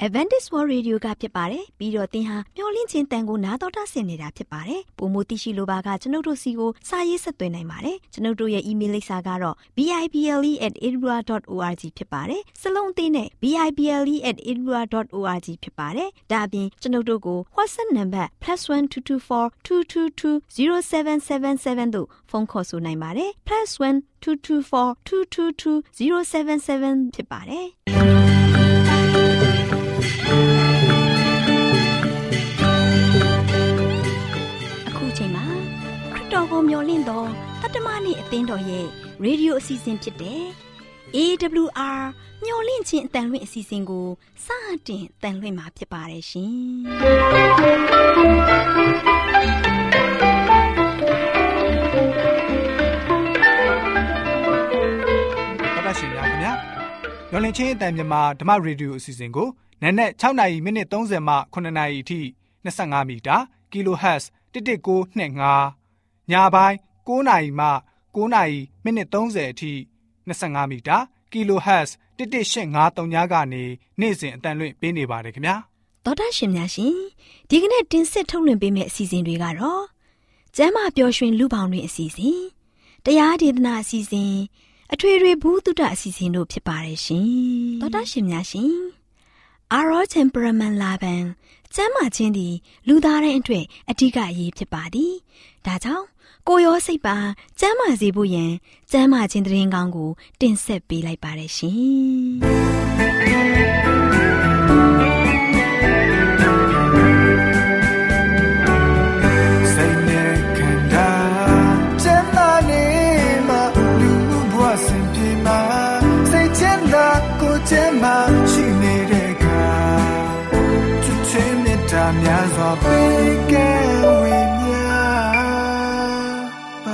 Adventist World Radio ကဖြစ်ပါတယ်ပြီးတော့သင်ဟာမျော်လင့်ခြင်းတန်ကိုနားတော်တာဆင်နေတာဖြစ်ပါတယ်ပုံမသိရှိလိုပါကကျွန်ုပ်တို့စီကိုစာရေးဆက်သွင်းနိုင်ပါတယ်ကျွန်ုပ်တို့ရဲ့ email လိပ်စာကတော့ bible@edinburgh.org ဖြစ်ပါတယ်စလုံးအသေးနဲ့ bible@edinburgh.org ဖြစ်ပါတယ်ဒါအပြင်ကျွန်ုပ်တို့ကို WhatsApp နံပါတ် +1 224 222 0777တို့ဖုန်းခေါ်ဆိုနိုင်ပါတယ် +1 224 222 0777ဖြစ်ပါတယ်အခုချိန်မှာခရစ်တော်ကိုမျှော်လင့်သောတတ္တမနေ့အသင်းတော်ရဲ့ရေဒီယိုအစီအစဉ်ဖြစ်တဲ့ AWR မျှော်လင့်ခြင်းအတန်လွင့်အစီအစဉ်ကိုစတင်တန်လွင့်မှာဖြစ်ပါတယ်ရှင်ရှင်များခင်ဗျာမျော်လင့်ခြင်းအတန်မြန်မာဓမ္မရေဒီယိုအစီအစဉ်ကိုနက်နက်6:30မိနစ်30မှ9:00အထိ25မီတာ kHz 11925ညပိုင်း9:00မှ9:00မိနစ်30အထိ25မီတာ kHz 11853ကနေနေ့စဉ်အတန်လွင့်ပေးနေပါတယ်ခင်ဗျာသောတာရှင်များရှင်ဒီကနေ့တင်ဆက်ထုတ်လွှင့်ပေးမယ့်အစီအစဉ်တွေကတော့ကျမ်းမာပျော်ရွှင်လူပေါင်းတွင်အစီအစဉ်တရားဒေသနာအစီအစဉ်အထွေထွေဘုဒ္ဓအစီအစဉ်တို့ဖြစ်ပါတယ်ရှင်သောတာရှင်များရှင်Our temperament လာပန်ကျမ်းမာခြင်းသည်လူသားတိုင်းအတွက်အဓိကအရေးဖြစ်ပါသည်ဒါကြောင့်ကိုယ်ရောစိတ်ပါကျမ်းမာစေဖို့ယင်ကျမ်းမာခြင်းသတင်းကောင်းကိုတင်ဆက်ပေးလိုက်ပါတယ်ရှင်များစွာပေးကဲဝေမျှပါ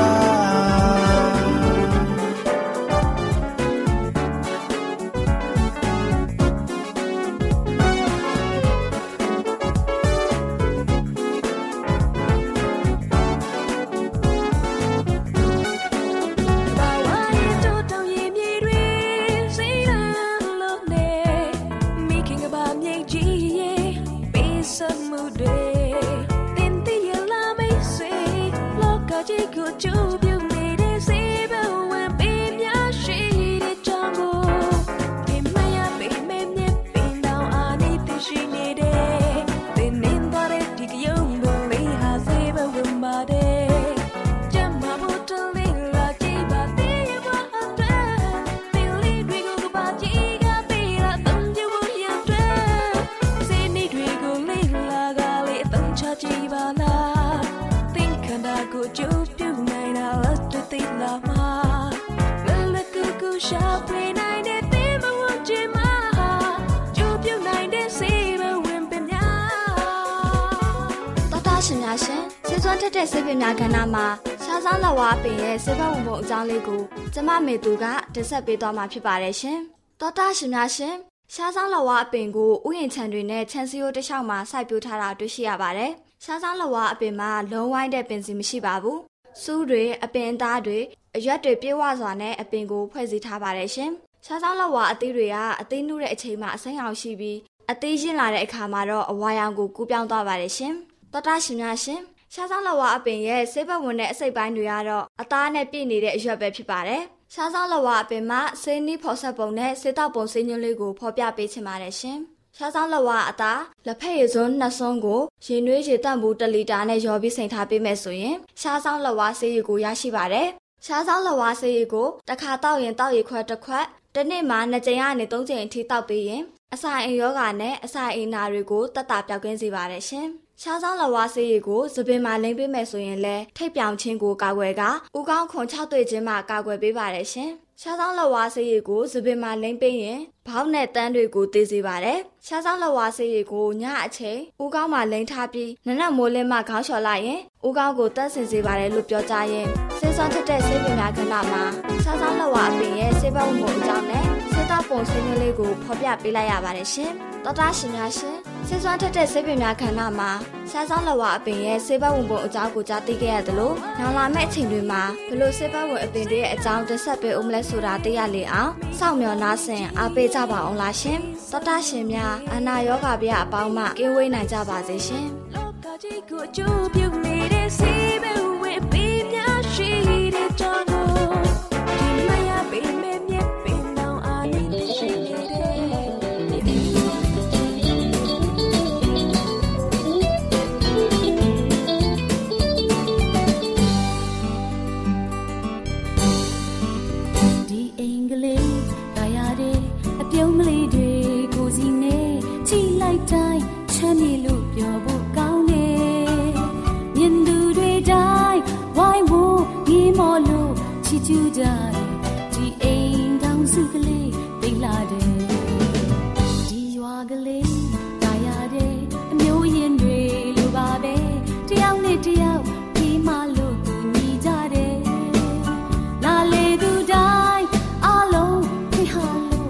ဆေးစွမ်းထက်တဲ့ဆေးပင်များကဏ္ဍမှာရှားဆောင်လဝါအပင်ရဲ့ဆေးဘက်ဝင်ပုံအကြောင်းလေးကိုကျမမေသူကတင်ဆက်ပေးသွားမှာဖြစ်ပါတယ်ရှင်။သောတာရှင်များရှင်ရှားဆောင်လဝါအပင်ကိုဥယျာဉ်ခြံတွေနဲ့ခြံစည်းရိုးတစ်လျှောက်မှာစိုက်ပျိုးထားတာတွေ့ရှိရပါတယ်။ရှားဆောင်လဝါအပင်မှာလုံးဝိုင်းတဲ့ပင်စီမရှိပါဘူး။စူးတွေအပင်အသားတွေအရွက်တွေပြေဝစွာနဲ့အပင်ကိုဖွဲ့စည်းထားပါတယ်ရှင်။ရှားဆောင်လဝါအသီးတွေကအသီးနှုတ်တဲ့အချိန်မှာအစိမ်းရောင်ရှိပြီးအသီးရင့်လာတဲ့အခါမှာတော့အဝါရောင်ကိုကူးပြောင်းသွားပါတယ်ရှင်။သောတာရှင်များရှင်ရှားဆောင်လဝါအပင်ရဲ့ဆေးဘက်ဝင်တဲ့အစိတ်ပိုင်းတွေကတော့အသားနဲ့ပြည့်နေတဲ့အရွက်ပဲဖြစ်ပါတယ်။ရှားဆောင်လဝါအပင်မှာဆေးနီးဖော်ဆက်ပုံနဲ့ဆေးတောက်ပုံဆေးညွှန်းလေးကိုဖော်ပြပေးချင်ပါတယ်ရှင်။ရှားဆောင်လဝါအသားလက်ဖက်ရည်စွန်း2စွန်းကိုရေနွေးရေတန့်ဘူး1လီတာနဲ့ရောပြီးစိမ်ထားပေးမယ်ဆိုရင်ရှားဆောင်လဝါဆေးရည်ကိုရရှိပါတယ်။ရှားဆောင်လဝါဆေးရည်ကိုတစ်ခါတောက်ရင်တောက်ရည်ခွက်တစ်ခွက်တစ်နေ့မှာ2ကြိမ်ကနေ3ကြိမ်အထိတောက်ပေးရင်အစာအိမ်ယောဂါနဲ့အစာအိမ်နာတွေကိုတက်တာပြောက်ကင်းစေပါတယ်ရှင်။ရှားဆောင်လဝါဆေးရည်ကိုသပင်မှာလိမ့်ပေးမယ်ဆိုရင်လည်းထိပ်ပြောင်ခြင်းကိုကာကွယ်ကဥကောင်းခွန်6တွေ့ခြင်းမှာကာကွယ်ပေးပါတယ်ရှင်။ရှားဆောင်လဝါဆေးရည်ကိုသပင်မှာလိမ့်ပေးရင်ဘောက်နဲ့တန်းတွေကိုတည်စေပါတယ်။ရှားဆောင်လဝါဆေးရည်ကိုညအချိန်ဥကောင်းမှာလိမ့်ထားပြီးနနက်မိုးလင်းမှခေါင်းလျှော်လိုက်ရင်ဥကောင်းကိုတက်ဆင်စေပါတယ်လို့ပြောကြရင်ဆေးစွမ်းထက်တဲ့ဆေးပင်များကဏ္ဍမှာရှားဆောင်လဝါအပင်ရဲ့ဆေးဘက်ဝင်မှုအကြောင်းနဲ့သားပုံစံမျိုးလေးကိုဖော်ပြပေးလိုက်ရပါတယ်ရှင်တော်တာရှင်များရှင်ဆေးစွမ်းထက်တဲ့ဆေးပင်များခန္ဓာမှာရှားဆောင်လက်ဝါအပင်ရဲ့ဆေးဘက်ဝင်ပုံအကြောင်းကိုကြားသိခဲ့ရသလိုနောက်လာမယ့်အချိန်တွေမှာဘလို့ဆေးဘက်ဝင်အပင်တွေရဲ့အကြောင်းတင်ဆက်ပေးဦးမလဲဆိုတာသိရလေအောင်စောင့်မျှော်နားဆင်အားပေးကြပါအောင်လားရှင်တော်တာရှင်များအနာရောဂါပြအပေါင်းမှကင်းဝေးနိုင်ကြပါစေရှင်လောကကြီးကိုအကျိုးပြုနေတဲ့ဆေးဘက်ဝင်ပင်များရှိတဲ့ကြောင့်ဒီမရပင်မဲ့မြက်ပင်တောင်အာနေရှိနေတဲ့ပြုံးကလေးတွေကိုစီနဲ့ချိလိုက်တိုင်းချမ်းမြေလို့ပြောဖို့ကောင်းတယ်မြင်သူတွေတိုင်းဝိုင်းဝန်းညီမော်လို့ချီကျူးကြတယ်ဒီအိမ်တောင်စုကလေးပိတ်လာတယ်ဒီရွာကလေးတာယာတဲ့အမျိုးရင်းတွေလိုပါပဲတယောက်နဲ့တယောက်ဒီမလို့သူညီကြတယ်လာလေသူတိုင်းအလုံးဖိဟာ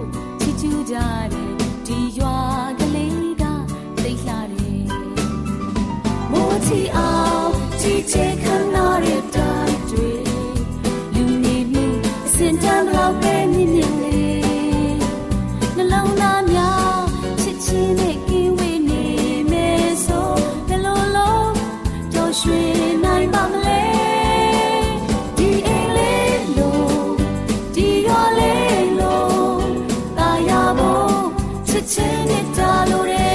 ဒီရွာကလေးကသိလာတယ်မိုးချီအောင်ချီချေခံရတဲ့တိုင်းတွေလူနေမြင့်အစင်တမ်းလောက်ပဲမြင့်မြင့်လေးနှလုံးသားများချစ်ချင်းနဲ့ကင်းဝေးနေမယ်ဆိုဘယ်လိုလုံးကြော်ရွှင်နိုင်ပါမလဲဒီအိမ်လေးလို့ဒီရွာလေးလို့တာယာဖို့ချစ်ချင်းနဲ့တာလို့ရဲ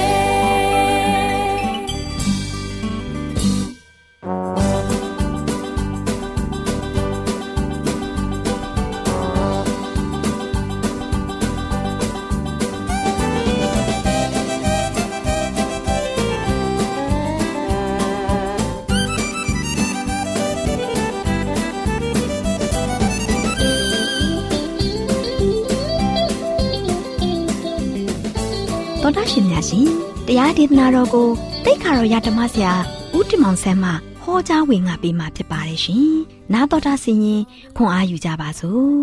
တော်တာရှင်များရှင်တရားဒေသနာတော်ကိုတိတ်ခါတော်ရဓမ္မဆရာဦးတင်မောင်ဆန်းမှဟောကြားဝင်ငါပေးมาဖြစ်ပါတယ်ရှင်။နားတော်တာဆင်ရင်ခွန်အားယူကြပါစို့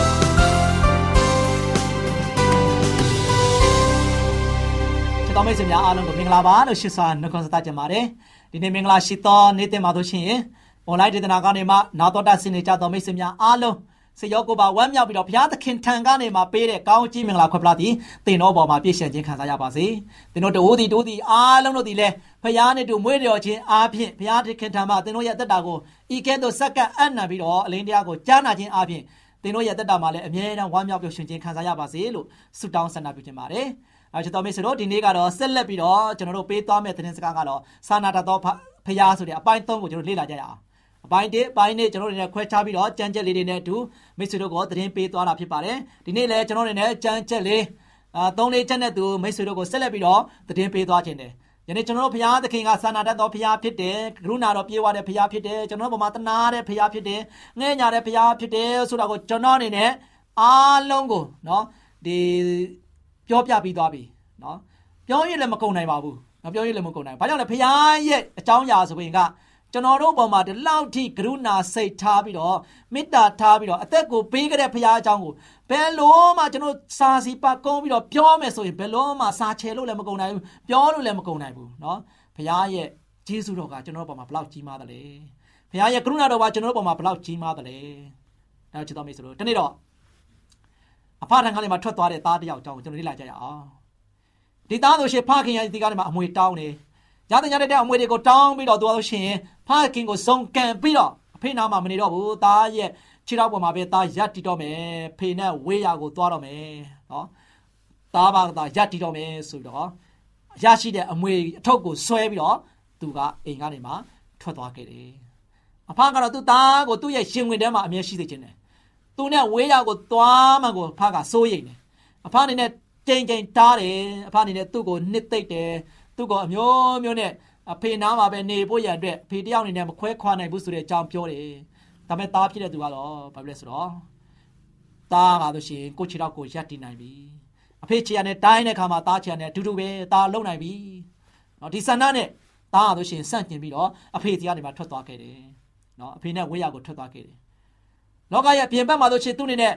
။တော်မိတ်ဆွေများအားလုံးကိုမင်္ဂလာပါလို့ရှိစွာနှုတ်ခွန်းဆက်သကြပါတယ်။ဒီနေ့မင်္ဂလာရှိသောနေ့တင်ပါလို့ရှိရင်အွန်လိုင်းဒေသနာကနေမှနားတော်တာဆင်နေကြတော်မိတ်ဆွေများအားလုံးစေရောကိုပါဝမ်းမြောက်ပြီးတော့ဘုရားသခင်ထံကနေမှပေးတဲ့ကောင်းကြီးမင်္ဂလာခွဲပလာသည်တင်တော်ပေါ်မှာပြည့်စုံခြင်းခံစားရပါစေ။တင်တော်တိုးသည်အားလုံးတို့သည်လည်းဘုရားနဲ့တူမွေးတော်ခြင်းအားဖြင့်ဘုရားသခင်ထံမှတင်တော်ရဲ့အသက်တာကိုဤကဲ့သို့စက္ကန့်အံ့နံပြီးတော့အလင်းတရားကိုကြားနာခြင်းအားဖြင့်တင်တော်ရဲ့အသက်တာမှာလည်းအမြဲတမ်းဝမ်းမြောက်ပျော်ရွှင်ခြင်းခံစားရပါစေလို့ဆုတောင်းဆန္ဒပြုခြင်းပါတယ်။ချစ်တော်မိတ်ဆွေတို့ဒီနေ့ကတော့ဆက်လက်ပြီးတော့ကျွန်တော်တို့ပေးသွားမယ့်သတင်းစကားကတော့စာနာတတ်သောဘုရားဆိုတဲ့အပိုင်း3ကိုကျွန်တော်လေ့လာကြရအောင်။အပိုင်း1ပိုင်းနဲ့ကျွန်တော်တို့လည်းခွဲခြားပြီးတော့ကြံချက်လေးတွေနဲ့အတူမိတ်ဆွေတို့ကိုသတင်းပေးသွားတာဖြစ်ပါတယ်။ဒီနေ့လည်းကျွန်တော်တို့လည်းကြံချက်လေး3-4ချက်နဲ့သူမိတ်ဆွေတို့ကိုဆက်လက်ပြီးတော့သတင်းပေးသွားခြင်းတယ်။ယနေ့ကျွန်တော်တို့ဘုရားသခင်ကစာနာတတ်သောဘုရားဖြစ်တယ်။ကရုဏာတော်ပြေဝတဲ့ဘုရားဖြစ်တယ်။ကျွန်တော်တို့ဘုံမှာတနာတဲ့ဘုရားဖြစ်တယ်။ငဲ့ညာတဲ့ဘုရားဖြစ်တယ်ဆိုတာကိုကျွန်တော်အနေနဲ့အားလုံးကိုနော်ဒီပြောပြပြီးသွားပြီနော်။ပြောရင်လည်းမကုန်နိုင်ပါဘူး။ပြောရင်လည်းမကုန်နိုင်။ဘာကြောင့်လဲဘုရားရဲ့အကြောင်းအရာဆိုရင်ကကျွန်တော်တို့ပေါ်မှာဒီလောက်ထိကရုဏာစိတ်ထားပြီးတော့မေတ္တာထားပြီးတော့အသက်ကိုပေးခဲ့တဲ့ဘုရားအကြောင်းကိုဘယ်လို့မှကျွန်တော်စာစီပတ်ကုန်းပြီးတော့ပြောမယ်ဆိုရင်ဘယ်လို့မှစာချေလို့လည်းမကုန်နိုင်ဘူးပြောလို့လည်းမကုန်နိုင်ဘူးเนาะဘုရားရဲ့ကျေးဇူးတော်ကကျွန်တော်တို့ပေါ်မှာဘလောက်ကြီးမားသလဲဘုရားရဲ့ကရုဏာတော်ကကျွန်တော်တို့ပေါ်မှာဘလောက်ကြီးမားသလဲဒါချစ်တော်မိတ်ဆွေတို့ဒီနေ့တော့အဖထံကနေမှထွက်သွားတဲ့သားတစ်ယောက်အကြောင်းကိုကျွန်တော်လေ့လာကြရအောင်ဒီသားတို့ရှေ့ဖခင်ရဲ့ဒီကနေမှအမွေတောင်းနေရတဲ့တဲ့အမွေတွေကိုတောင်းပြီးတော့သူလို့ရှိရင်ဖခင်ကိုစုံကံပြီးတော့အဖေနာမှာမနေတော့ဘူးသားရဲ့ခြေထောက်ပေါ်မှာပဲသားရက်တီတော့မယ်ဖေနဲ့ဝေးရကိုသွားတော့မယ်နော်သားပါသားရက်တီတော့မယ်ဆိုတော့ရရှိတဲ့အမွေအထုပ်ကိုဆွဲပြီးတော့သူကအိမ်ကနေမှထွက်သွားခဲ့တယ်အဖကတော့သူ့သားကိုသူ့ရဲ့ရှင်ဝင်ထဲမှာအမြဲရှိစေခြင်းတယ်သူနဲ့ဝေးရကိုသွားမှကိုဖကစိုးရိမ်တယ်အဖအနေနဲ့ကြိမ်တားတယ်အဖအနေနဲ့သူ့ကိုနှစ်သိမ့်တယ်သူ့ကိုအမျိုးမျိုးနဲ့အဖေနားမှာပဲနေဖို့ရတဲ့ဖေတယောက်အနေနဲ့မခွဲခွာနိုင်ဘူးဆိုတဲ့အကြောင်းပြောတယ်ဒါပေမဲ့သားဖြစ်တဲ့သူကတော့ဘာဖြစ်လဲဆိုတော့သားကဆိုရှင်ကိုခြေထောက်ကိုရက်တည်နိုင်ပြီအဖေခြေရနဲ့တိုင်းတဲ့ခါမှာသားခြေရနဲ့အတူတူပဲသားလုံနိုင်ပြီနော်ဒီဆန္ဒနဲ့သားကဆိုရှင်စန့်ကျင်ပြီးတော့အဖေစီကနေမှထွက်သွားခဲ့တယ်နော်အဖေနဲ့ဝေးရကိုထွက်သွားခဲ့တယ်လောကရဲ့ပြင်ပမှာဆိုရှင်သူ့အနေနဲ့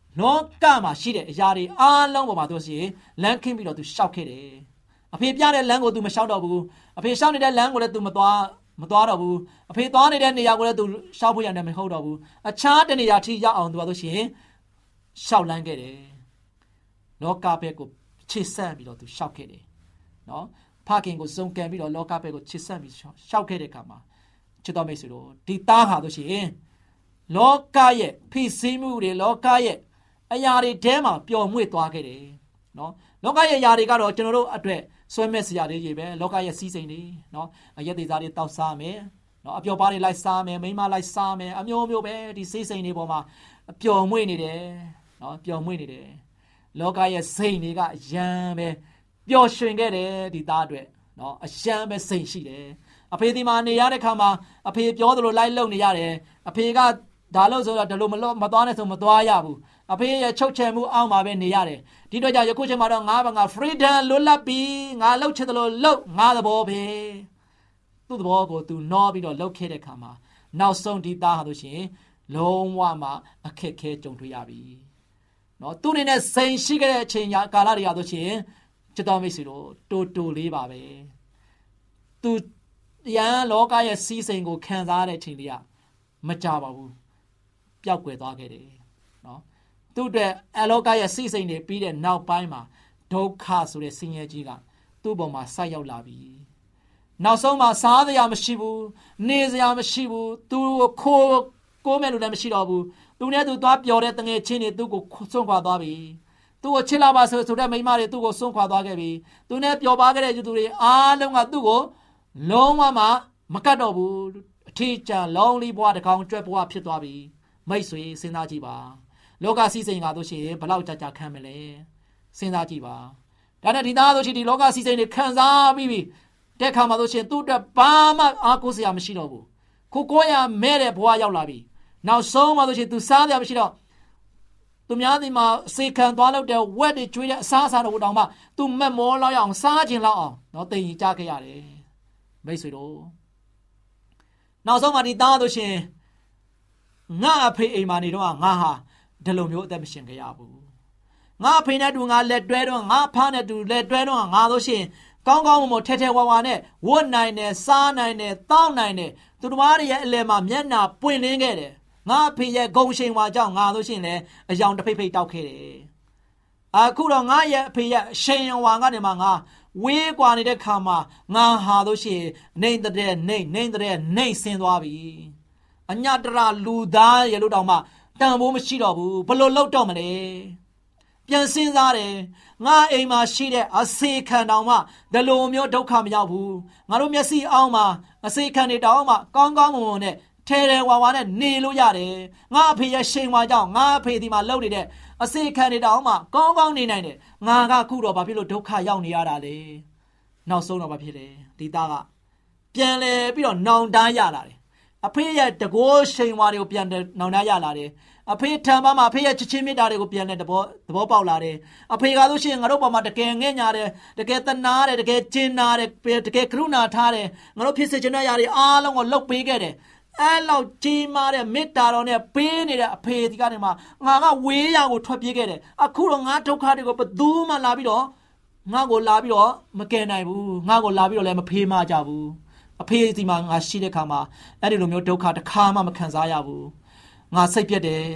လောကမှာရှိတဲ့အရာတွေအားလုံးပေါ်မှာသူရှင်လမ်းခင်းပြီးတော့သူရှောက်ခဲ့တယ်အဖေပြတဲ့လမ်းကိုသူမရှောက်တော့ဘူးအဖေရှောက်နေတဲ့လမ်းကိုလည်းသူမသွားတော့ဘူးအဖေသွားနေတဲ့နေရာကိုလည်းသူရှောက်ဖို့ရတယ်မဟုတ်တော့ဘူးအခြားတနေရာထိရောက်အောင်သူဆိုရှင်ရှောက်လန်းခဲ့တယ်လောကဘက်ကိုချစ်ဆက်ပြီးတော့သူရှောက်ခဲ့တယ်နော်ဖခင်ကိုစုံကံပြီးတော့လောကဘက်ကိုချစ်ဆက်ပြီးရှောက်ခဲ့တဲ့အခါမှာချစ်တော်မိတ်ဆွေတို့ဒီသားဟာဆိုရှင်လောကရဲ့ဖိစီးမှုတွေလောကရဲ့အရာတွေထဲမှာပျော်မွေ့သွားခဲ့တယ်နော်လောကရဲ့အရာတွေကတော့ကျွန်တော်တို့အတွက်ဆွဲမဲ့စရာတွေကြီးပဲလောကရဲ့စီးစိမ်တွေနော်အရက်သေးစားတွေတောက်စားမယ်နော်အပျော်ပါးတွေလိုက်စားမယ်မိန်းမလိုက်စားမယ်အမျိုးမျိုးပဲဒီစီးစိမ်တွေပေါ်မှာပျော်မွေ့နေတယ်နော်ပျော်မွေ့နေတယ်လောကရဲ့စိမ်တွေကအယံပဲပျော်ရွှင်ခဲ့တယ်ဒီသားအတွက်နော်အယံပဲစိမ်ရှိတယ်အဖေဒီမှာနေရတဲ့ခါမှာအဖေပြောသလိုလိုက်လုံနေရတယ်အဖေကဒါလို့ဆိုတော့ဒါလို့မသွားနဲ့ဆိုမသွားရဘူးအဖေရဲ့ချုပ်ချယ်မှုအောက်မှာပဲနေရတယ်ဒီတော့ကြောင့်ယခုချိန်မှာတော့ငါ freedom လွတ်လပ်ပြီးငါလှုပ်ချင်တယ်လို့လှုပ်ငါသဘောပဲသူ့သဘောကိုသူနှောပြီးတော့လှုပ်ခဲ့တဲ့ခါမှာနောက်ဆုံးဒီသားဟာဆိုရှင်လုံးဝမှအခက်ခဲကြုံတွေ့ရပြီနော်သူနေနဲ့စိန်ရှိခဲ့တဲ့အချိန်ကာလတွေရဆိုရှင်ချစ်တော်မိတ်ဆွေတို့တိုလေးပါပဲသူရန်လောကရဲ့စီးစိမ်ကိုခံစားရတဲ့အချိန်လေးကမကြပါဘူးပျောက်ကွယ်သွားခဲ့တယ်နော်သူ့အတွက်အလောကရဲ့စီးစိမ်တွေပြီးတဲ့နောက်ပိုင်းမှာဒုက္ခဆိုတဲ့ဆင်းရဲကြီးကသူ့ပေါ်မှာဆိုက်ရောက်လာပြီနောက်ဆုံးမှာစားစရာမရှိဘူးနေစရာမရှိဘူးသူကိုမဲ့လူလည်းမရှိတော့ဘူးသူနဲ့သူသွားပျော်တဲ့တငယ်ချင်းတွေသူ့ကိုစွန့်ခွာသွားပြီသူ့ကိုချစ်လာပါဆိုတဲ့မိန်းမတွေသူ့ကိုစွန့်ခွာသွားခဲ့ပြီသူနဲ့ပျော်ပါခဲ့တဲ့သူတွေအားလုံးကသူ့ကိုလုံးဝမှမကတ်တော့ဘူးအထီးကျန်လောင်းလီဘွားတကောင်ကျွဲ့ဘွားဖြစ်သွားပြီမိတ်ဆွေစဉ်းစားကြည့်ပါလောကစီးစိမ်ကတို့ရှိရင်ဘလောက်ကြာခံမလဲစဉ်းစားကြည့်ပါဒါနဲ့ဒီသားတို့ရှိဒီလောကစီးစိမ်တွေခံစားပြီးပြီတဲ့ခါမှာတို့ရှင်သူ့အတွက်ဘာမှအားကိုးစရာမရှိတော့ဘူးကိုရမဲ့တဲ့ဘွားရောက်လာပြီနောက်ဆုံးမှာတို့ရှင်သူစားစရာမရှိတော့သူများဒီမှာစေခံသွားလို့တဲ့ဝက်တွေကျွေးတဲ့အစားအစာတို့တောင်မှသူမက်မောလောက်အောင်စားခြင်းလောက်အောင်တော့တင်ကြခဲ့ရတယ်မိတ်ဆွေတို့နောက်ဆုံးမှာဒီသားတို့ရှင်ငါအဖေအိမ်မှာနေတော့ငါဟာဒီလိုမျိုးအသက်မရှင်ခဲ့ရဘူးငါအဖေနဲ့တူငါလက်တွဲတော့ငါဖားနဲ့တူလက်တွဲတော့ငါတို့ရှင်ကောင်းကောင်းမထဲထဲဝါဝါနဲ့ဝတ်နိုင်တယ်စားနိုင်တယ်တောင်းနိုင်တယ်သူတို့ဘာတွေရဲ့အလယ်မှာမျက်နှာပွင့်လင်းခဲ့တယ်ငါအဖေရဲ့ဂုံရှိန်ဝါကြောင့်ငါတို့ရှင်လည်းအယောင်တစ်ဖိတ်ဖိတ်တောက်ခဲ့တယ်အခုတော့ငါရဲ့အဖေရဲ့ရှိန်ဝါကနေမှငါဝေးကွာနေတဲ့ခါမှာငါဟာတို့ရှင်နေတဲ့နေဆင်းသွားပြီအညတရလူသားရဲ့လို့တောင်မှတန်ဖိုးမရှိတော့ဘူးဘလို့လောက်တော့မလဲပြန်စဉ်းစားတယ်ငါအိမ်မှာရှိတဲ့အစေခံတောင်မှဒီလိုမျိုးဒုက္ခမရောက်ဘူးငါတို့မျက်စိအောက်မှာအစေခံတွေတောင်မှကောင်းကောင်းမွန်မွန်နဲ့ထဲထဲဝါဝါနဲ့နေလို့ရတယ်ငါအဖေရဲ့ရှိန်ဝါကြောင့်ငါအဖေဒီမှာလှုပ်နေတဲ့အစေခံတွေတောင်မှကောင်းကောင်းနေနိုင်တယ်ငါကခုတော့ဘာဖြစ်လို့ဒုက္ခရောက်နေရတာလဲနောက်ဆုံးတော့ဘာဖြစ်လဲဒီသားကပြန်လဲပြီးတော့နောင်တန်းရလာတယ်အဖေရဲ့တကိုးရှိန်ဝါတွေကိုပြန်နောင်တန်းရလာတယ်အဖေထံမှာအဖေရဲ့ချစ်ချင်းမေတ္တာတွေကိုပြန်လဲသဘောပေါက်လာတယ်အဖေကဆိုရှင်ငါတို့ပေါ်မှာတကယ်ငဲ့ညာတယ်တကယ်တနာတယ်တကယ်ကျင်နာတယ်တကယ်ကရုဏာထားတယ်ငါတို့ဖြစ်စေချင်တဲ့ຢာတွေအားလုံးကိုလှုပ်ပေးခဲ့တယ်အဲ့လောက်ကြီးမားတဲ့မေတ္တာတော်နဲ့ပေးနေတဲ့အဖေဒီကနေမှငါကဝေးရကိုထွက်ပြေးခဲ့တယ်အခုတော့ငါဒုက္ခတွေကိုဘယ်သူမှလာပြီးတော့ငါကိုလာပြီးတော့မကယ်နိုင်ဘူးငါကိုလာပြီးတော့လည်းမဖေးမကြဘူးအဖေဒီမှာငါရှိတဲ့ခါမှာအဲ့ဒီလိုမျိုးဒုက္ခတစ်ခါမှမခံစားရဘူးငါစိတ်ပြက်တယ်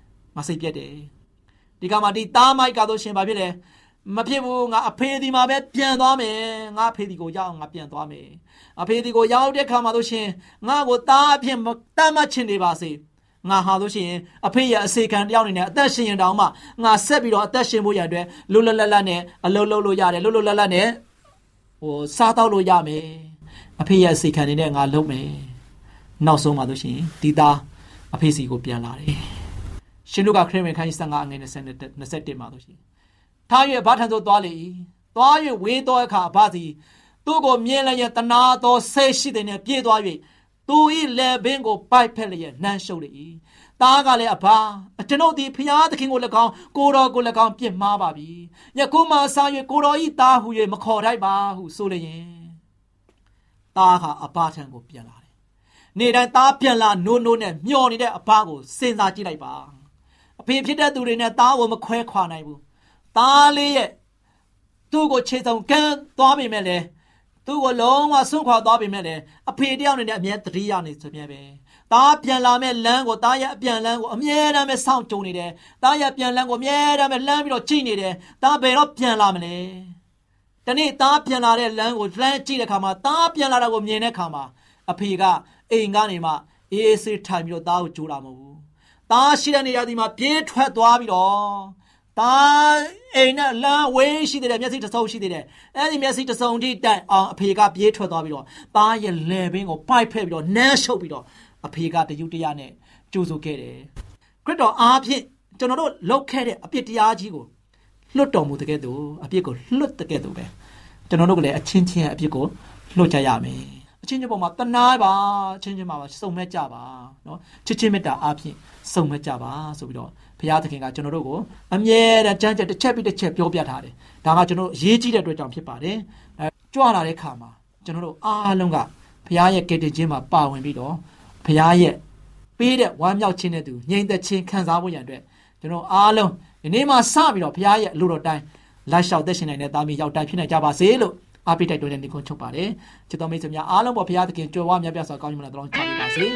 ဒီကမှာဒီသားမိုက်ကတော့ရှင်ဘာဖြစ်လဲမဖြစ်ဘူးငါအဖေဒီမှာပဲပြန်သွားမယ်ငါအဖေဒီကိုရောက်ငါပြန်သွားမယ်အဖေဒီကိုရောက်တဲ့ခါမှာတို့ရှင်ငါကိုသားအဖြစ်တတ်မှတ်ချင်နေပါစေငါဟာလို့ရှိရင်အဖေရဲ့အစေခံတယောက်နေနဲ့အသက်ရှင်ရင်တောင်မှငါဆက်ပြီးတော့အသက်ရှင်ဖို့ရတဲ့လွတ်လပ်နဲ့အလုံးလုံးလို့ရတယ်လွတ်လပ်နဲ့စားတော့လို့ရမယ်အဖေရဲ့အစေခံနေနဲ့ငါလုပ်မယ်နောက်ဆုံးမှာလို့ရှိရင်ဒီသားအဖေစီကိုပြန်လာတယ်ရှင်တို့ကခရစ်ဝင်ခန်းကြီး15အငယ်21မှာလို့ရှိရင်ထား၍ဘာထံသို့သွားလေသွား၍ဝေးသောအခါဘာစီသူ့ကိုမြင်လျက်တနာသောဆိတ်ရှိတဲ့နဲ့ပြေးသွား၍သူ၏လက်ဘင်းကိုပိုက်ဖက်လျက်နှမ်းရှုပ်လေ၏သားကလည်းအဘကျွန်ုပ်သည်ဖျားသခင်ကို၎င်းကိုတော်ကို၎င်းပြစ်မှားပါပြီယခုမှစ၍ကိုတော်၏သားဟု၍မခေါ်ထိုက်ပါဟုဆိုလျင်သားဟာအဘထံကိုပြန်လာတယ်နေ့တိုင်းသားပြန်လာနိုးနဲ့မျောနေတဲ့အဘကိုစဉ်းစားကြည့်လိုက်ပါအဖေဖြစ်တဲ့သူတွေနဲ့သားကိုမခွဲခွာနိုင်ဘူးသားလေးရဲ့သူ့ကိုခြေဆောင်ကန်းသွားပြီမဲ့လေသူ့ကိုလုံးဝဆွန့်ခွာသွားပြီမဲ့လေအဖေတယောက်နဲ့အမြဲတတိယနေဆိုမြဲပဲသားပြန်လာမဲ့လမ်းကိုသားရဲ့အပြန်လမ်းကိုအမြဲတမ်းပဲစောင့်ကြုံနေတယ်သားရဲ့ပြန်လမ်းကိုအမြဲတမ်းပဲလှမ်းပြီးတော့ကြည့်နေတယ်သားဘယ်တော့ပြန်လာမလဲတနေ့သားပြန်လာတဲ့လမ်းကိုလှမ်းကြည့်တဲ့အခါမှာသားပြန်လာတာကိုမြင်တဲ့အခါမှာအဖေကအိမ်ကနေမှအေးအေးဆေးထိုင်ပြီးတော့သားကိုကြိုးလာမဟုတ်ဘူးသားရှိတဲ့နေရာဒီမှာပြေးထွက်သွားပြီးတော့သားအိမ်နဲ့လမ်းဝေးရှိတဲ့မျက်စိတစ်စုံရှိတဲ့အဲ့ဒီမျက်စိတစ်စုံထိတိုင်အောင်အဖေကပြေးထွက်သွားပြီးတော့သားရဲ့လယ်ပင်ကိုပိုက်ဖက်ပြီးတော့နမ်းရှုပ်ပြီးတော့အဖေကတယူတရနဲ့ကြိုးဆိုခဲ့တယ်ခရစ်တော်အားဖြင့်ကျွန်တော်တို့လုပ်ခဲ့တဲ့အပြစ်တရားကြီးကိုလွတ်တော်မူတဲ့ကဲ့သို့အပြစ်ကိုလွတ်တဲ့ကဲ့သို့ပဲကျွန်တော်တို့ကလည်းအချင်းချင်းအပြစ်ကိုလွတ်ကြရမယ်အချင်းချင်းပေါ်မှာတနာပါအချင်းချင်းမှာစုံမဲ့ကြပါနော်ချစ်ချင်းမေတ္တာအားဖြင့်စုံမဲ့ကြပါဆိုပြီးတော့ဘုရားသခင်ကကျွန်တော်တို့ကိုအမြဲတမ်းကြမ်းကြက်တစ်ချက်ပြီးတစ်ချက်ပြောပြထားတယ်ဒါကကျွန်တော်အရေးကြီးတဲ့အတွက်ကြောင့်ဖြစ်ပါတယ်ကြွလာတဲ့ခါမှာကျွန်တော်တို့အားလုံးကဘုရားရဲ့ကယ်တင်ခြင်းမှာပါဝင်ပြီးတော့ဘုရားရဲ့ပေးတဲ့ဝမ်းမြောက်ခြင်းနဲ့သူငြိမ်သက်ခြင်းခံစားဖို့ရန်အတွက်ကျွန်တော်အားလုံးဒီနေ့မှစပြီးတော့ဘုရားရဲ့အလိုတော်တိုင်းလိုက်လျှောက်သက်ရှင်နိုင်တဲ့သားမီးရောက်တိုင်းဖြစ်နိုင်ကြပါစေလို့အားပေးတိုက်တွန်းတဲ့ညီကုန်းချုပ်ပါတယ်ချစ်တော်မိတ်ဆွေများအားလုံးပေါ်ဘုရားသခင်ကြွယ်ဝမြတ်ပြတ်စွာကောင်းကြီးမလားတော်ချပေးပါစေ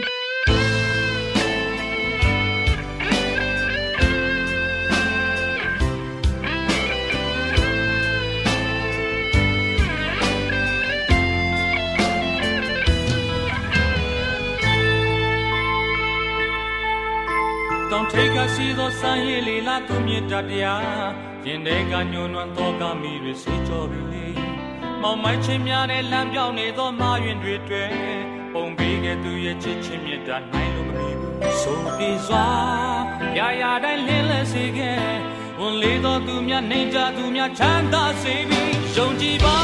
တောင်ထိပ်ကရှိသောစံရည်လေးလာသူမြတ်တရားရင်ထဲကညှို့နွမ်းသောကမိတွေစေကြောပြီလေမောင်မိုက်ချင်းများနဲ့လမ်းပြောင်းနေသောမာယွင်တွေတွေ့ပုံပေးခဲ့သူရဲ့ချစ်ချင်းမြတ်တာနိုင်လို့မမီဘူးဆိုပြေစွာရာရာတိုင်းလင်းလဲစေခဲ့ဝန်လေးသောသူများနေကြသူများချမ်းသာစေပြီးယုံကြည်ပါ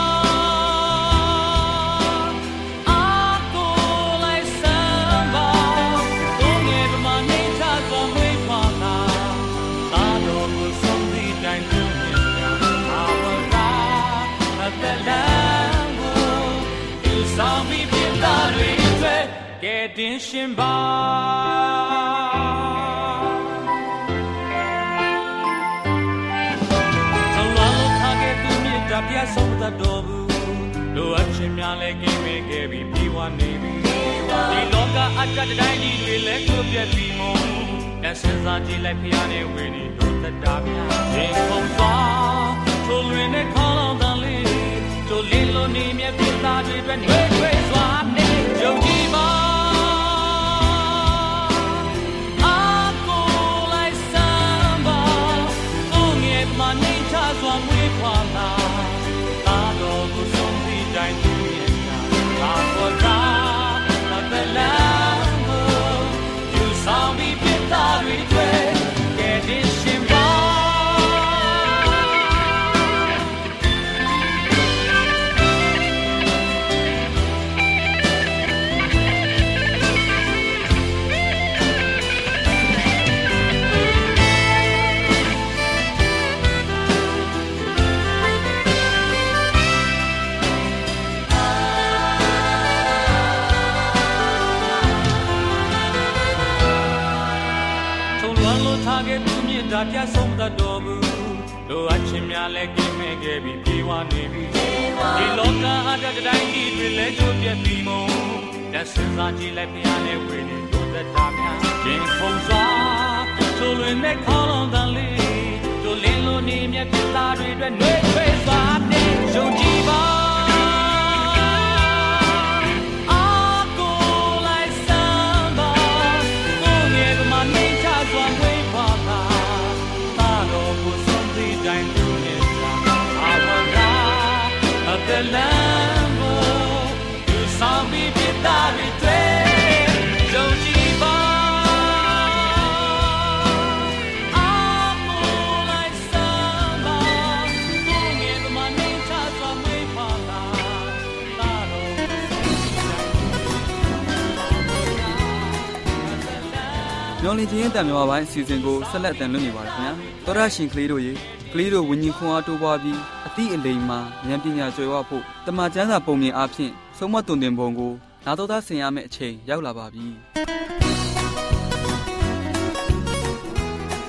တင်ရှင်ပါသောလာလို့ထားခဲ့သူမြတ်တာပြတ်ဆုံးသတ်တော်ဘူးလိုအပ်ခြင်းများလည်းကင်းမဲ့ခဲ့ပြီးပြေဝနေပြီဒီလောကအတ္တတိုင်းကြီးတွေလည်းကိုပြတ်ပြီးမို့လက်ဆန်းစားကြည့်လိုက်ဖျားနေဝေနေတို့သက်တာများရင်ကုန်သွားထိုလွင်နဲ့ခေါင်းလောင်းတန်လေးတို့လေးလိုနေမြတ်ပြသားတွေအတွက်နှွေးထွေးစွာနေယုံကြည်ပါဒါပြဆုံးသတ်တော်မူလိုအပ်ခြင်းများလည်းကင်းမဲ့ခဲ့ပြီးပြေဝနေပြီဒီလောကအတ္တတိုင်းကြီးတွေလည်းချိုးပြတ်ပြီးမို့လက်ဆန်းစားကြည့်လိုက်ဖျားနေဝေနေတို့သက်တာများရင်ခုန်စွာချိုးလွင်မဲ့ခေါင်းလောင်းတန်လေးတို့လင်းလိုနေမြတ်ပြသားတွေအတွက်နှွေးထွေးစွာနေယုံကြည်ပါမျော်လင့်ခြင်းရဲ့တန်မြမပိုင်းအစီအစဉ်ကိုဆက်လက်တင်လွှင့်နေပါရခင်ဗျာသောရရှင်ကလေးတို့ရေကလေးတို့ဝิญဉ်ခွန်အားတိုးပွားပြီးအသည့်အလိမ်မှာဉာဏ်ပညာကျွယ်ဝဖို့တမန်ကျမ်းစာပုံမြင်အားဖြင့်ဆုံးမသွန်သင်ပုံကိုနာတော်သားဆင်ရမယ့်အချိန်ရောက်လာပါပြီ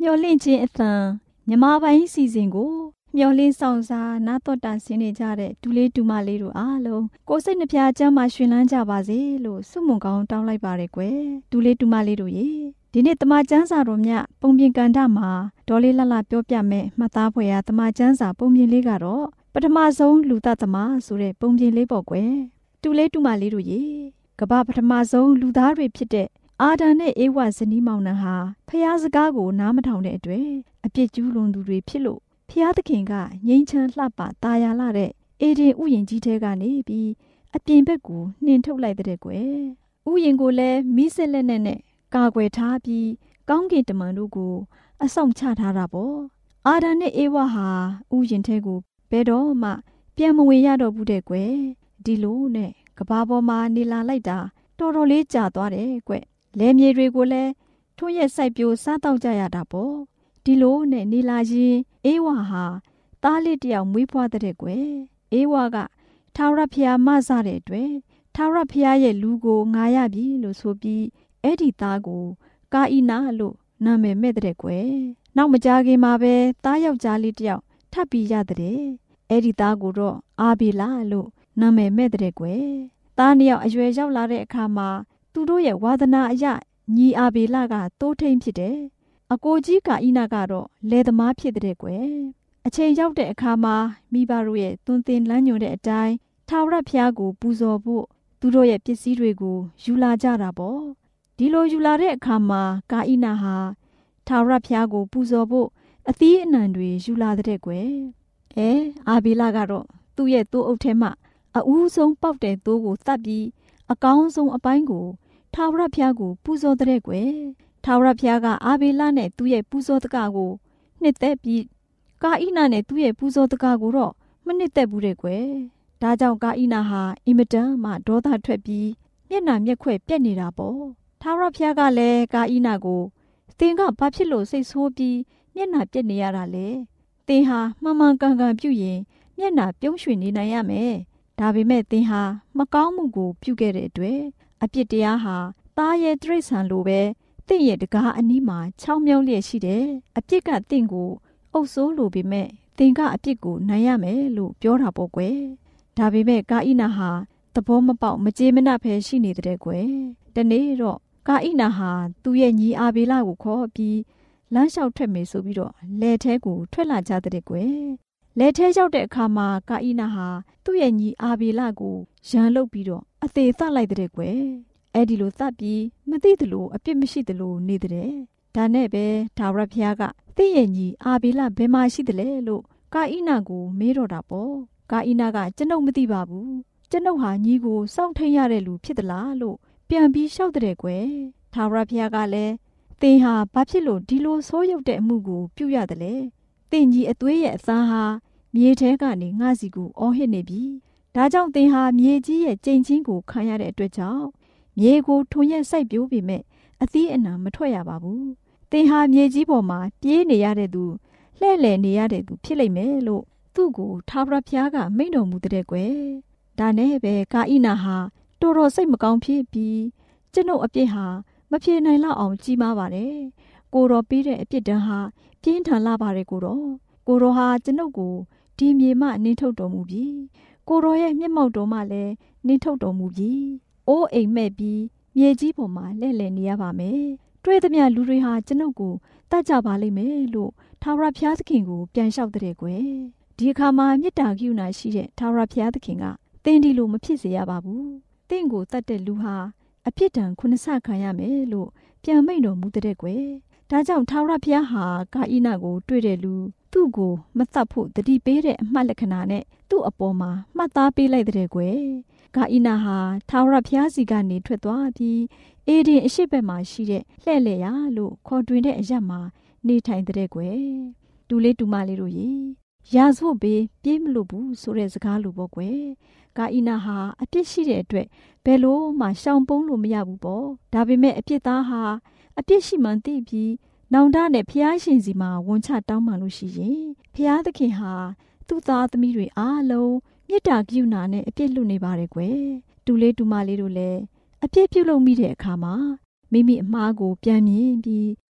မျော်လင့်ခြင်းအသံမြမပိုင်းစီစဉ်ကိုမျော်လင့်ဆောင်စားနာတော်တာဆင်းနေကြတဲ့ဒူလေးဒူမလေးတို့အားလုံးကိုယ်စိတ်နှပြချမ်းမှရှင်လန်းကြပါစေလို့ဆုမွန်ကောင်းတောင်းလိုက်ပါရယ်ကွယ်ဒူလေးဒူမလေးတို့ရေဒီနေ့တမချန်းစာတော်မြတ်ပုံပြင်ကန်တာမှာဒေါ်လေးလှလှပြောပြမယ်မှတ်သားဖွယ်ရာတမချန်းစာပုံပြင်လေးကတော့ပထမဆုံးလူသားသမားဆိုတဲ့ပုံပြင်လေးပေါ့ကွယ်ဒူလေးဒူမလေးတို့ရေကမ္ဘာပထမဆုံးလူသားတွေဖြစ်တဲ့အာဒံနဲ့အေဝဇနီးမောင်နှံဟာဖျားစကားကိုနားမထောင်တဲ့အတွက်အပြစ်ကျူးလွန်သူတွေဖြစ်လို့ဖျားသခင်ကငြိမ်းချမ်းလှပတာယာလာတဲ့အေဒင်ဥယျာဉ်ကြီးထဲကနေပြီးအပြင်ဘက်ကိုနှင်ထုတ်လိုက်တဲ့ကွယ်ဥယျာဉ်ကိုလည်းမိစက်လက်နဲ့ကာကွယ်ထားပြီးကောင်းကင်တမန်တို့ကိုအဆောင်ချထားတာပေါ့အာဒံနဲ့အေဝဟာဥယျာဉ်ထဲကိုဘယ်တော့မှပြန်မဝင်ရတော့ဘူးတဲ့ကွယ်ဒီလိုနဲ့ကဘာပေါ်မှာနေလာလိုက်တာတော်တော်လေးကြာသွားတယ်ကွလယ်မြေတွေကိုလည်းထွန်းရက်စိုက်ပျိုးစားတော့ကြရတာပေါ့ဒီလိုနဲ့နေလာရင်အေဝါဟာသားလေးတယောက်မွေးဖွားတဲ့ကွယ်အေဝါကထာဝရဘုရားမဆတဲ့အတွက်ထာဝရဘုရားရဲ့လူကိုငာရပြီလို့ဆိုပြီးအဲ့ဒီသားကိုကာဣနာလို့နာမည်မဲ့တဲ့ကွယ်နောက်မကြာခင်မှာပဲသားယောက်ျားလေးတယောက်ထပ်ပြီးရတဲ့အဲ့ဒီသားကိုတော့အာဘေလာလို့နာမည်မဲ့တဲ့ကွယ်သားနှစ်ယောက်အရွယ်ရောက်လာတဲ့အခါမှာသူတို့ရဲ့ဝါသနာအရညီအာဘေလကတိုးထိန်ဖြစ်တယ်အကိုကြီးကာဣနာကတော့လယ်သမားဖြစ်တဲ့ကွယ်အချိန်ရောက်တဲ့အခါမှာမိဘတို့ရဲ့သွန်သင်လမ်းညွှန်တဲ့အတိုင်းထာဝရဘုရားကိုပူဇော်ဖို့သူတို့ရဲ့ပစ္စည်းတွေကိုယူလာကြတာပေါ့ဒီလိုယူလာတဲ့အခါမှာကာဣနာဟာထာဝရဘုရားကိုပူဇော်ဖို့အသီးအနှံတွေယူလာတဲ့ကွယ်အာဘေလကတော့သူ့ရဲ့သိုးအုပ်ထဲမှာအဦးဆုံးပေါက်တဲ့သိုးကိုသတ်ပြီးအကောင်းဆုံးအပိုင်းကိုထာဝရဘုရားကိုပူဇော်တဲ့ကွယ်ထာဝရဘုရားကအာဘေလနဲ့သူ့ရဲ့ပူဇော်တကကိုနှစ်သက်ပြီးကာဣနာနဲ့သူ့ရဲ့ပူဇော်တကကိုတော့မနှစ်သက်ဘူးတဲ့ကွယ်ဒါကြောင့်ကာဣနာဟာအင်မတန်မှဒေါသထွက်ပြီးမျက်နှာမျက်ခွဲပြက်နေတာပေါ့ထာဝရဘုရားကလည်းကာဣနာကိုသင်ကဘာဖြစ်လို့စိတ်ဆိုးပြီးမျက်နှာပြက်နေရတာလဲသင်ဟာမှန်မှန်ကန်ကန်ပြုရင်မျက်နှာပြုံးရွှင်နေနိုင်ရမယ်ဒါပေမဲ့သင်ဟာမကောင်းမှုကိုပြုခဲ့တဲ့အတွက်အပြစ်တရားဟာသားရဲ့တိရစ္ဆာန်လိုပဲသင်ရဲ့တကားအနီးမှာချောင်းမြောင်းလျက်ရှိတယ်အပြစ်ကသင်ကိုအုပ်ဆိုးလိုပေမဲ့သင်ကအပြစ်ကိုနိုင်ရမယ်လို့ပြောတာပေါ့ကွယ်ဒါပေမဲ့ကာဣနာဟာသဘောမပေါက်မကြေမနပ်ပဲရှိနေတဲ့ကွယ်တနေ့တော့ကာဣနာဟာသူ့ရဲ့ညီအာဘေလကိုခေါ်ပြီးလမ်းလျှောက်ထွက်မယ်ဆိုပြီးတော့လယ်ထဲကိုထွက်လာကြတဲ့ကွယ်လယ်ထဲရောက်တဲ့အခါမှာကာဣနာဟာသူ့ရဲ့ညီအာဘေလကိုရန်လုပ်ပြီးတော့အသေးသတ်လိုက်တဲ့ကွယ်အဲ့ဒီလိုသတ်ပြီးမသိသလိုအပြစ်မရှိသလိုနေတဲ့ဒါနဲ့ပဲထာဝရဘုရားကသင်ရဲ့ညီအာဘေလဘယ်မှာရှိသလဲလို့ကာဣနာကိုမေးတော့တာပေါ့ကာဣနာကကျွန်ုပ်မသိပါဘူးကျွန်ုပ်ဟာညီကိုစောင့်ထိန်ရတဲ့လူဖြစ်သလားလို့ပြန်ပြီးလျှောက်တဲ့ကွယ်ထာဝရဘုရားကလည်းသင်ဟာဘာဖြစ်လို့ဒီလိုဆိုးရုပ်တဲ့အမှုကိုပြုရတယ်လဲသင်ညီအသွေးရဲ့အသားဟာမြေထဲကနေငါစီကိုအော်ဟစ်နေပြီဒါကြောင့်သင်ဟာမြေကြီးရဲ့ကြိမ်ချင်းကိုခံရတဲ့အတွက်ကြောင့်မြေကိုထွန်ရက်စိုက်ပျိုးပေမဲ့အသီးအနှံမထွက်ရပါဘူးသင်ဟာမြေကြီးပေါ်မှာပြေးနေရတဲ့သူလှဲ့လည်နေရတဲ့သူဖြစ်လိမ့်မယ်လို့သူ့ကိုထာဝရဘုရားကမိန့်တော်မူတဲ့ကွယ်ဒါနဲ့ပဲကာဣနာဟာတော်တော်စိတ်မကောင်းဖြစ်ပြီးကျွန်ုပ်အပြစ်ဟာမဖြေနိုင်လောက်အောင်ကြီးမားပါတယ်ကိုတော်ပေးတဲ့အပြစ်ဒဏ်ဟာပြင်းထန်လာပါတယ်ကိုတော်ဟာကျွန်ုပ်ကိုဒီမြေမှနင်းထုတ်တော်မူပြီးကိုတော်ရဲ့မျက်မှောက်တော်မှလည်းနင်းထုတ်တော်မူပြီးအိုးအိမ်မဲ့ပြီးမြေကြီးပေါ်မှာလှဲ့လည်နေရပါမယ်တွေ့သမျှလူတွေဟာကျွန်ုပ်ကိုတတ်ကြပါလိမ့်မယ်လို့ထာဝရဘုရားသခင်ကိုပြန်လျှောက်တဲ့ကွယ်ဒီအခါမှာမေတ္တာကရုဏာရှိတဲ့ထာဝရဘုရားသခင်ကသင်ဒီလိုမဖြစ်စေရပါဘူးသင်ကိုတတ်တဲ့လူဟာအပြစ်ဒဏ်9ဆခံရမယ်လို့ပြန်မိန့်တော်မူတဲ့ကွယ်ဒါကြောင့်ထာဝရဘုရားဟာကာဣနာကိုတွေ့တဲ့လူသူ့ကိုမတတ်ဖို့တတိပေးတဲ့အမှတ်လက္ခဏာနဲ့သူ့အပေါ်မှာမှတ်သားပေးလိုက်တဲ့ကွယ်ကာဣနာဟာထာဝရဘုရားစီကနေထွက်သွားပြီးအေဒင်အရှိဘက်မှာရှိတဲ့လှဲ့လေရလို့ခေါ်တွင်တဲ့အရက်မှာနေထိုင်တဲ့ကွယ်တူလေးတူမလေးတို့ရေရာဇဝတ်ဘေးပြေးမလို့ဘူးဆိုတဲ့စကားလိုပေါ့ကွယ်ကာဣနာဟာအပြစ်ရှိတဲ့အတွက်ဘယ်လို့မှရှောင်ပုန်းလို့မရဘူးပေါ့ဒါပေမဲ့အပြစ်သားဟာအပြစ်ရှိမှန်သိပြီးနောင်တနဲ့ဖျားရှင်စီမှာဝန်ချတောင်းပန်လို့ရှိရင်ဖျားသခင်ဟာသူ့သားသမီးတွေအားလုံးမေတ္တာကရုဏာနဲ့အပြစ်လွတ်နေပါတယ်ကွယ်တူလေးတူမလေးတို့လည်းအပြစ်ပြုလုပ်မိတဲ့အခါမှာမိမိအမှားကိုပြန်မြင်ပြီး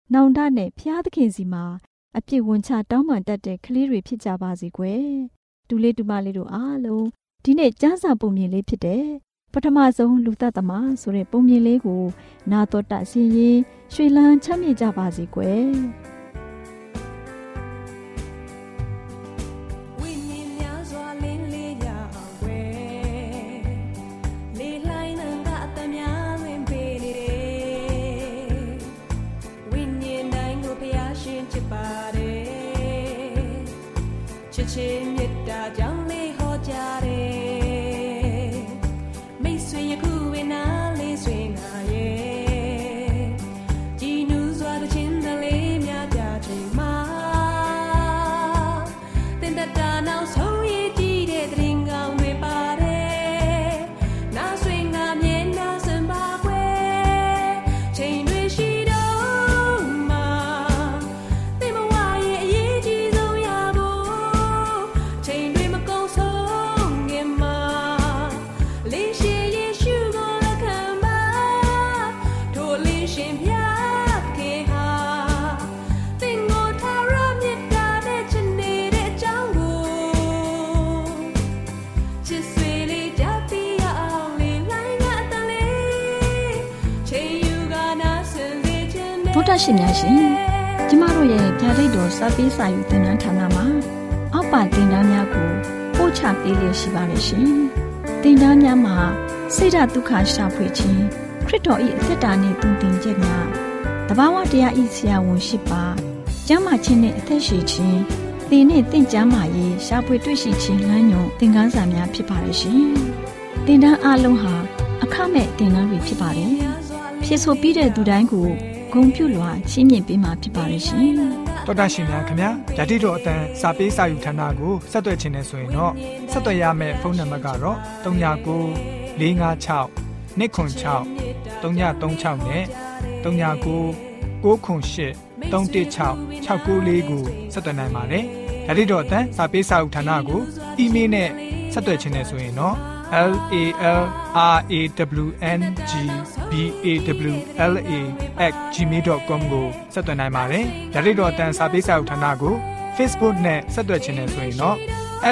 နောင်တနဲ့ဖျားသခင်စီမှာအပြစ်ဝင်ချတောင်းပန်တတ်တဲ့ကလေးတွေဖြစ်ကြပါစေကွယ်ဒူလေးဒူမလေးတို့အားလုံးဒီနေ့ကျမ်းစာပုံမြင်လေးဖြစ်တဲ့ပထမဆုံးလူသက်သမားဆိုတဲ့ပုံမြင်လေးကိုနာတော်တဆင်းရင်ရွှေလန်းချမ်းမြေ့ကြပါစေကွယ်ချင်းမြတ်တာကြောင့်လေးဟောကြတယ်မိတ်ဆွေယခုဝေနာလေးဆွေငါရဲ့ကြည်နူးစွာတဲ့ချင်းတလေးများကြချိန်မှာတင်တတာနောက်ဆုံးရည်ကြည့်တဲ့တရင်ကောင်းတွေပါတယ်နားဆွေငါမြင်နာစံပါခွဲချိန်တွေရှိတော့မှာတင်မဝရဲ့အရေးကြီးဆုံးရဖို့ချိန်တွေမကုန်ဆုံးခင်မှာလေးရှိယေရှုကိုလက်ခံပါထိုလေးရှင်ပြခင်ဟာတင်ကိုထားရမြတ်တာနဲ့ချစ်နေတဲ့အကြောင်းကိုချစ်ဆွေလေးကြပြီးအောင်လေးလိုက်ငါတလေးချိန်ယူကနာစင်စေခြင်းနဲ့ဗုဒ္ဓရှင်များရှင်ကျမတို့ရဲ့ဗျာဒိတ်တော်စာပေးစာယူသင်တန်းဌာနမှာအောက်ပါသင်တန်းများကိုပို့ချပေးလျက်ရှိပါတယ်ရှင်သင်တန်းများမှာစိတ်ဓာတ်ဒုက္ခရှာဖွေခြင်းခရစ်တော်၏အသက်တာနှင့်တုန်တင်ခြင်းများတဘာဝတရား၏ဆရာဝန်ရှိပါကျမ်းမာခြင်းနှင့်အသက်ရှိခြင်းသင်နှင့်တင့်ကျမ်းမာရေးရှာဖွေတွေ့ရှိခြင်းလမ်းညွန်သင်ခန်းစာများဖြစ်ပါတယ်ရှင်သင်တန်းအလုံးဟာအခမဲ့သင်တန်းတွေဖြစ်ပါတယ်ဖြစ်ဆိုပြီးတဲ့သူတိုင်းကိုဂုဏ်ပြုလွှာချီးမြှင့်ပေးမှာဖြစ်ပါတယ်ရှင်တော်တာရှင်များခင်ဗျာဓာတိတော်အတန်းစာပေးစာယူဌာနကိုဆက်သွယ်ခြင်းနဲ့ဆိုရင်တော့ဆက်သွယ်ရမယ့်ဖုန်းနံပါတ်ကတော့39 656 296 336နဲ့39 98 316 694ကိုဆက်သွယ်နိုင်ပါတယ်ဓာတိတော်အတန်းစာပေးစာယူဌာနကိုအီးမေးလ်နဲ့ဆက်သွယ်ခြင်းနဲ့ဆိုရင်တော့LALRAWNGBAWLA@gmail.com ကိုဆက်သွင်းနိုင်ပါတယ်။ဒါ့အပြင်တော့အတန်းစာပေးစာဥထာဏာကို Facebook နဲ့ဆက်သွယ်ခြင်းနဲ့ဆိုရင်တော့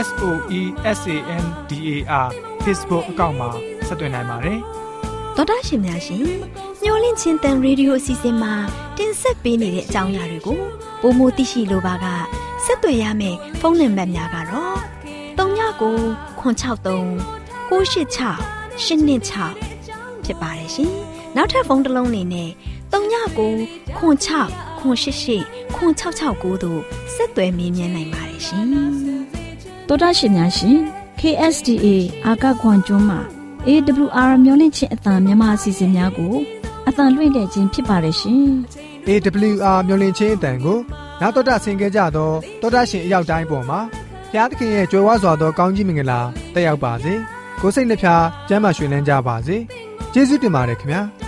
SOESANDAR Facebook အကောင့်မှာဆက်သွင်းနိုင်ပါတယ်။သောတာရှင်များရှင်ညှိုလင့်ချင်းတန်ရေဒီယိုအစီအစဉ်မှာတင်ဆက်ပေးနေတဲ့အကြောင်းအရာတွေကိုပိုမိုသိရှိလိုပါကဆက်သွယ်ရမယ့်ဖုန်းနံပါတ်များကတော့39 963 986 826ဖြစ်ပါတယ်ရှင်။နောက်ထပ်ဖုန်းတစ်လုံးနေနဲ့39 96 988 9669တို့ဆက်သွယ်မြင်းမြန်းနိုင်ပါတယ်ရှင်။သောတာရှင်များရှင် KSTA အာကခွန်ကျွန်းမှာ AWR မျိုးလင့်ချင်းအတန်မြန်မာအစီအစဉ်များကိုအတန်လွှင့်ခဲ့ခြင်းဖြစ်ပါတယ်ရှင်။ AWR မျိုးလင့်ချင်းအတန်ကိုနောက်တော်တာဆင်ကြကြတော့တော်တာရှင်အရောက်တိုင်းပေါ်မှာဘုရားသခင်ရဲ့ကြွယ်ဝစွာသောကောင်းကြီးမင်္ဂလာတက်ရောက်ပါစေ။ကိုယ်စိတ်နှဖျားကျမ်းမာရွှင်လန်းကြပါစေ။ကျေးဇူးတင်ပါတယ်ခင်ဗျာ။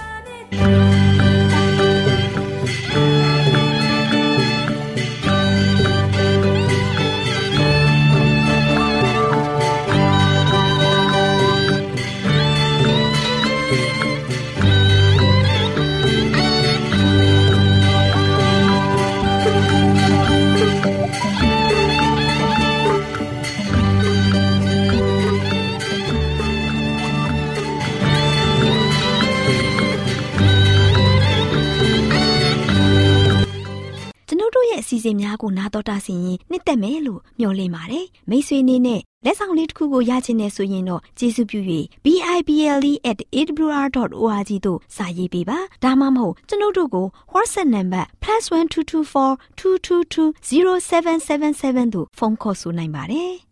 အစီအစဉ်များကိုနားတော်တာဆင်ရင်နှစ်သက်မယ်လို့မျှော်လင့်ပါတယ်မိတ်ဆွေအနေနဲ့လက်ဆောင်လေးတစ်ခုကိုရချင်နေဆိုရင်တော့ကျေးဇူးပြု၍ bible@awr.org သို့စာရေးပေးပါဒါမှမဟုတ်ကျွန်ုပ်တို့ကို WhatsApp နံပါတ် +1224 222 0777 သို့ဖုန်းခေါ်ဆိုနိုင်ပါတယ်